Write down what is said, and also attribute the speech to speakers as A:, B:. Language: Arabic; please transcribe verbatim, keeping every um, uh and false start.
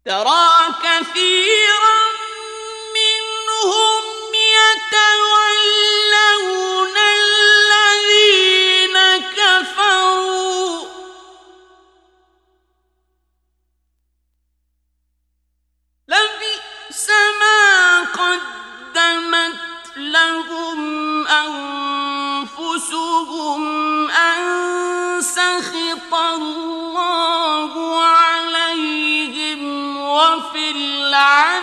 A: ترى كثيرا منهم يتولون الذين كفروا لبئس ما قدمت لهم أنفسهم أن سخط الله عليهم وفي العذاب